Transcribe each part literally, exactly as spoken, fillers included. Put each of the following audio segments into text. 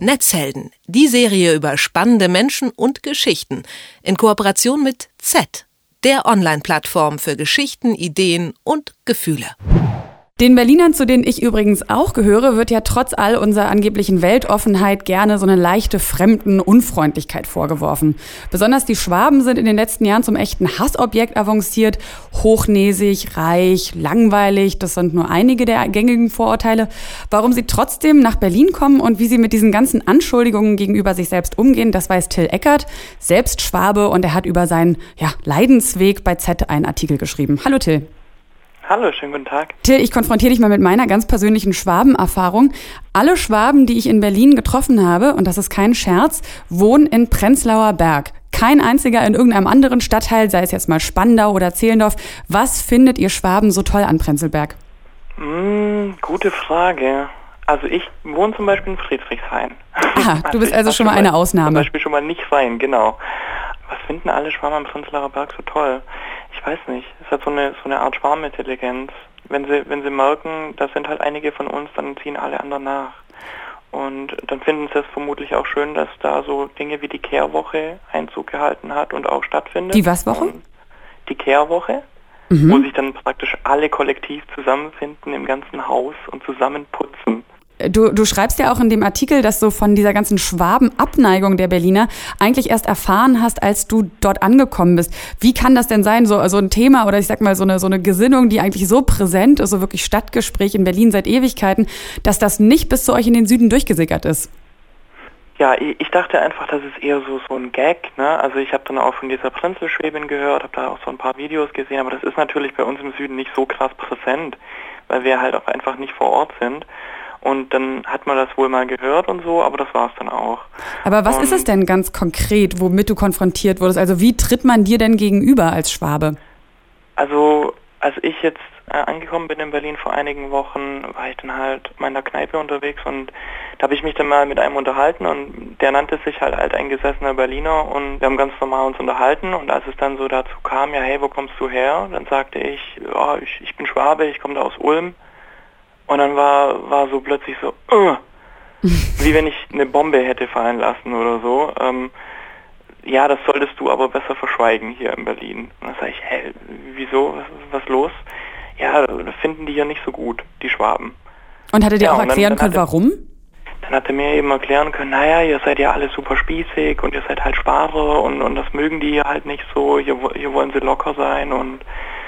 Netzhelden, die Serie über spannende Menschen und Geschichten in Kooperation mit Z, der Online-Plattform für Geschichten, Ideen und Gefühle. Den Berlinern, zu denen ich übrigens auch gehöre, wird ja trotz all unserer angeblichen Weltoffenheit gerne so eine leichte Fremden-Unfreundlichkeit vorgeworfen. Besonders die Schwaben sind in den letzten Jahren zum echten Hassobjekt avanciert. Hochnäsig, reich, langweilig, das sind nur einige der gängigen Vorurteile. Warum sie trotzdem nach Berlin kommen und wie sie mit diesen ganzen Anschuldigungen gegenüber sich selbst umgehen, das weiß Till Eckert, selbst Schwabe, und er hat über seinen ja, Leidensweg bei Z einen Artikel geschrieben. Hallo Till. Hallo, schönen guten Tag. Till, ich konfrontiere dich mal mit meiner ganz persönlichen Schwabenerfahrung. Alle Schwaben, die ich in Berlin getroffen habe, und das ist kein Scherz, wohnen in Prenzlauer Berg. Kein einziger in irgendeinem anderen Stadtteil, sei es jetzt mal Spandau oder Zehlendorf. Was findet ihr Schwaben so toll an Prenzlberg? Mm, gute Frage. Also ich wohne zum Beispiel in Friedrichshain. Ah, du bist also schon mal eine Ausnahme. Zum Beispiel schon mal nicht sein, genau. Was finden alle Schwaben am Prenzlauer Berg so toll? Ich weiß nicht. Es hat so eine so eine Art Schwarmintelligenz. Wenn sie wenn sie merken, das sind halt einige von uns, dann ziehen alle anderen nach. Und dann finden sie es vermutlich auch schön, dass da so Dinge wie die Kehrwoche Einzug gehalten hat und auch stattfindet. Die was Woche? Und die Kehrwoche, mhm. wo sich dann praktisch alle kollektiv zusammenfinden im ganzen Haus und zusammen putzen. Du, du schreibst ja auch in dem Artikel, dass du von dieser ganzen Schwabenabneigung der Berliner eigentlich erst erfahren hast, als du dort angekommen bist. Wie kann das denn sein, so, so ein Thema oder ich sag mal so eine, so eine Gesinnung, die eigentlich so präsent ist, so wirklich Stadtgespräch in Berlin seit Ewigkeiten, dass das nicht bis zu euch in den Süden durchgesickert ist? Ja, ich dachte einfach, das ist eher so so ein Gag, ne? Also ich habe dann auch von dieser Prinzelschwäbin gehört, habe da auch so ein paar Videos gesehen, aber das ist natürlich bei uns im Süden nicht so krass präsent, weil wir halt auch einfach nicht vor Ort sind. Und dann hat man das wohl mal gehört und so, aber das war's dann auch. Aber was und ist es denn ganz konkret, womit du konfrontiert wurdest? Also wie tritt man dir denn gegenüber als Schwabe? Also als ich jetzt äh, angekommen bin in Berlin vor einigen Wochen, war ich dann halt in meiner Kneipe unterwegs und da habe ich mich dann mal mit einem unterhalten und der nannte sich halt alteingesessener Berliner und wir haben ganz normal uns unterhalten und als es dann so dazu kam, ja hey, wo kommst du her? Dann sagte ich, oh, ich, ich bin Schwabe, ich komme da aus Ulm. Und dann war war so plötzlich so, uh, wie wenn ich eine Bombe hätte fallen lassen oder so. Ähm, ja, das solltest du aber besser verschweigen hier in Berlin. Und dann sage ich, hä, wieso, was, was los? Ja, das finden die hier nicht so gut, die Schwaben. Und hat er dir ja, auch erklären dann, dann können, warum? Dann hat er mir eben erklären können, naja, ihr seid ja alle super spießig und ihr seid halt Sparer und, und das mögen die halt nicht so, hier, hier wollen sie locker sein und,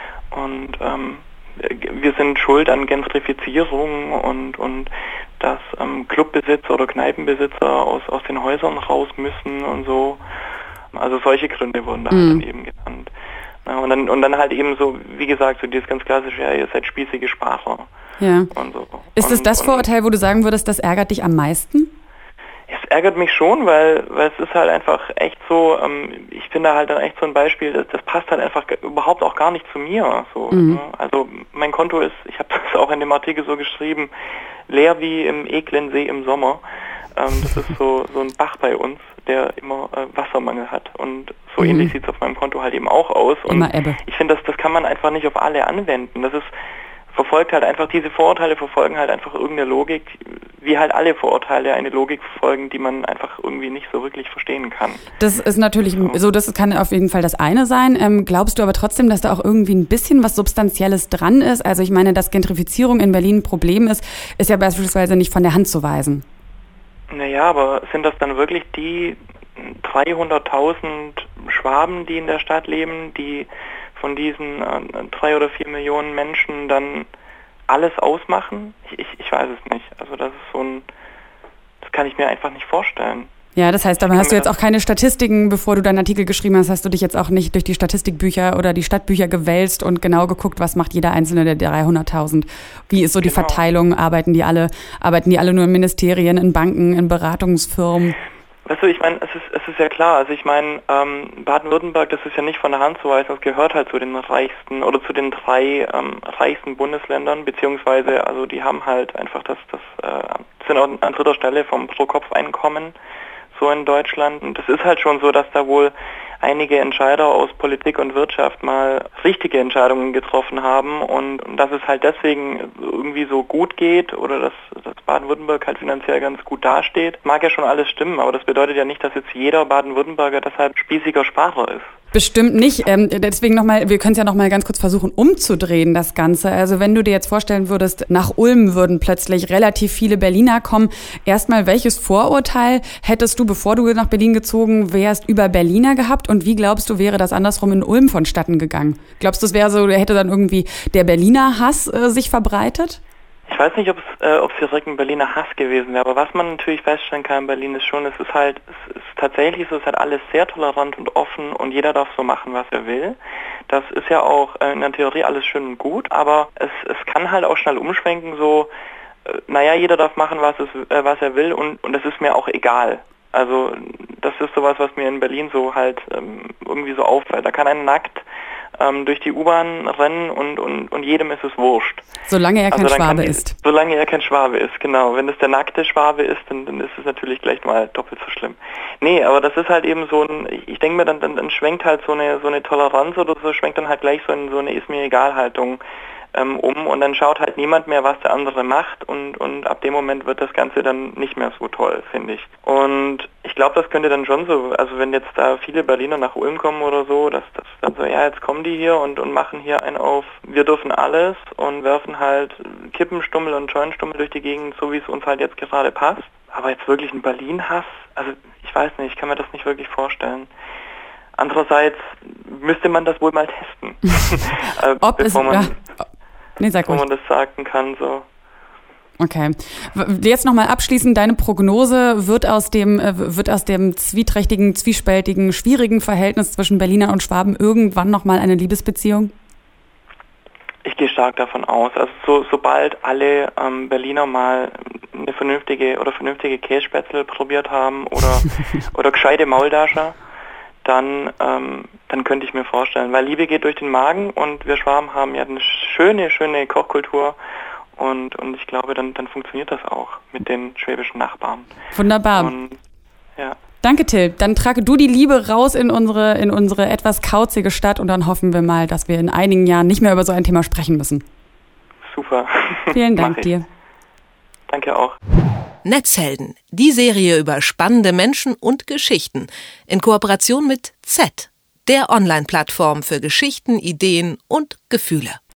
und ähm, wir sind schuld an Gentrifizierung und und dass ähm, Clubbesitzer oder Kneipenbesitzer aus aus den Häusern raus müssen und so. Also solche Gründe wurden da mhm. halt dann eben genannt. Ja, und dann und dann halt eben so, wie gesagt, so dieses ganz klassische, ja, ihr seid spießige Sparer. Ja. Und so. Ist es das Vorurteil, wo du sagen würdest, das ärgert dich am meisten? Es ärgert mich schon, weil, weil es ist halt einfach echt so, ähm, ich finde halt dann echt so ein Beispiel, das, das passt halt einfach überhaupt auch gar nicht zu mir. So, mhm. ne? Also mein Konto ist, ich habe das auch in dem Artikel so geschrieben, leer wie im eklen See im Sommer. Ähm, das ist so, so ein Bach bei uns, der immer äh, Wassermangel hat. Und so mhm. ähnlich sieht es auf meinem Konto halt eben auch aus. Und immer Ebbe. Ich finde, das, das kann man einfach nicht auf alle anwenden. Das ist verfolgt halt einfach, diese Vorurteile verfolgen halt einfach irgendeine Logik, wie halt alle Vorurteile eine Logik verfolgen, die man einfach irgendwie nicht so wirklich verstehen kann. Das ist natürlich so, so das kann auf jeden Fall das eine sein. Ähm, glaubst du aber trotzdem, dass da auch irgendwie ein bisschen was Substanzielles dran ist? Also ich meine, dass Gentrifizierung in Berlin ein Problem ist, ist ja beispielsweise nicht von der Hand zu weisen. Naja, aber sind das dann wirklich die dreihunderttausend Schwaben, die in der Stadt leben, die von diesen äh, drei oder vier Millionen Menschen dann alles ausmachen? Ich, ich, ich weiß es nicht. Also das ist so ein, das kann ich mir einfach nicht vorstellen. Ja, das heißt, aber hast du jetzt auch keine Statistiken, bevor du deinen Artikel geschrieben hast, hast du dich jetzt auch nicht durch die Statistikbücher oder die Stadtbücher gewälzt und genau geguckt, was macht jeder einzelne der dreihunderttausend? Wie ist so die genau. Verteilung? Arbeiten die alle, arbeiten die alle nur in Ministerien, in Banken, in Beratungsfirmen? Weißt du, ich meine, es ist, es ist ja klar, also ich meine, ähm, Baden-Württemberg, das ist ja nicht von der Hand zu weisen, das gehört halt zu den reichsten oder zu den drei ähm, reichsten Bundesländern, beziehungsweise, also die haben halt einfach das, das äh, sind auch an dritter Stelle vom Pro-Kopf-Einkommen so in Deutschland. Und das ist halt schon so, dass da wohl einige Entscheider aus Politik und Wirtschaft mal richtige Entscheidungen getroffen haben und, und dass es halt deswegen irgendwie so gut geht oder dass, dass Baden-Württemberg halt finanziell ganz gut dasteht, mag ja schon alles stimmen, aber das bedeutet ja nicht, dass jetzt jeder Baden-Württemberger deshalb spießiger Sparer ist. Bestimmt nicht. Ähm, deswegen nochmal, wir können es ja nochmal ganz kurz versuchen umzudrehen, das Ganze. Also wenn du dir jetzt vorstellen würdest, nach Ulm würden plötzlich relativ viele Berliner kommen. Erstmal, welches Vorurteil hättest du, bevor du nach Berlin gezogen wärst, über Berliner gehabt? Und wie glaubst du, wäre das andersrum in Ulm vonstatten gegangen? Glaubst du, es wäre so, hätte dann irgendwie der Berliner Hass äh, sich verbreitet? Ich weiß nicht, ob es äh, ob es direkt ein Berliner Hass gewesen wäre, aber was man natürlich feststellen kann in Berlin ist schon, es ist halt, es ist tatsächlich so, es ist halt alles sehr tolerant und offen und jeder darf so machen, was er will. Das ist ja auch äh, in der Theorie alles schön und gut, aber es, es kann halt auch schnell umschwenken, so, äh, naja, jeder darf machen, was, es, äh, was er will und, und es ist mir auch egal. Also das ist sowas, was mir in Berlin so halt ähm, irgendwie so auffällt. Da kann ein nackt ähm, durch die U-Bahn rennen und, und, und jedem ist es wurscht. Solange er kein also Schwabe die, ist. Solange er kein Schwabe ist, genau. Wenn es der nackte Schwabe ist, dann, dann ist es natürlich gleich mal doppelt so schlimm. Nee, aber das ist halt eben so ein, ich denke mir, dann, dann, dann schwenkt halt so eine so eine Toleranz oder so, schwenkt dann halt gleich so, in, so eine Ist-mir-egal-Haltung ähm, um und dann schaut halt niemand mehr, was der andere macht und, und ab dem Moment wird das Ganze dann nicht mehr so toll, finde ich. Und ich glaube, das könnte dann schon so, also wenn jetzt da viele Berliner nach Ulm kommen oder so, dass das dann so, ja, jetzt kommen die hier und, und machen hier einen auf, wir dürfen alles und werfen halt Kippenstummel und Jointstummel durch die Gegend, so wie es uns halt jetzt gerade passt. Aber jetzt wirklich ein Berlin-Hass, also ich weiß nicht, ich kann mir das nicht wirklich vorstellen. Andererseits müsste man das wohl mal testen, äh, Ob bevor, es, man, ja. nee, sag bevor ruhig. man das sagen kann. So. Okay. Jetzt nochmal abschließend, deine Prognose, wird aus dem wird aus dem zwieträchtigen, zwiespältigen, schwierigen Verhältnis zwischen Berlinern und Schwaben irgendwann nochmal eine Liebesbeziehung? Ich gehe stark davon aus. Also so, sobald alle ähm, Berliner mal eine vernünftige oder vernünftige Kässpätzle probiert haben oder oder gescheite Maultascher, dann ähm, dann könnte ich mir vorstellen, weil Liebe geht durch den Magen und wir Schwaben haben ja eine schöne, schöne Kochkultur und und ich glaube, dann dann funktioniert das auch mit den schwäbischen Nachbarn. Wunderbar. Und, ja. Danke, Till. Dann trage du die Liebe raus in unsere, in unsere etwas kauzige Stadt und dann hoffen wir mal, dass wir in einigen Jahren nicht mehr über so ein Thema sprechen müssen. Super. Vielen Dank dir. Danke auch. Netzhelden, die Serie über spannende Menschen und Geschichten in Kooperation mit Z, der Online-Plattform für Geschichten, Ideen und Gefühle.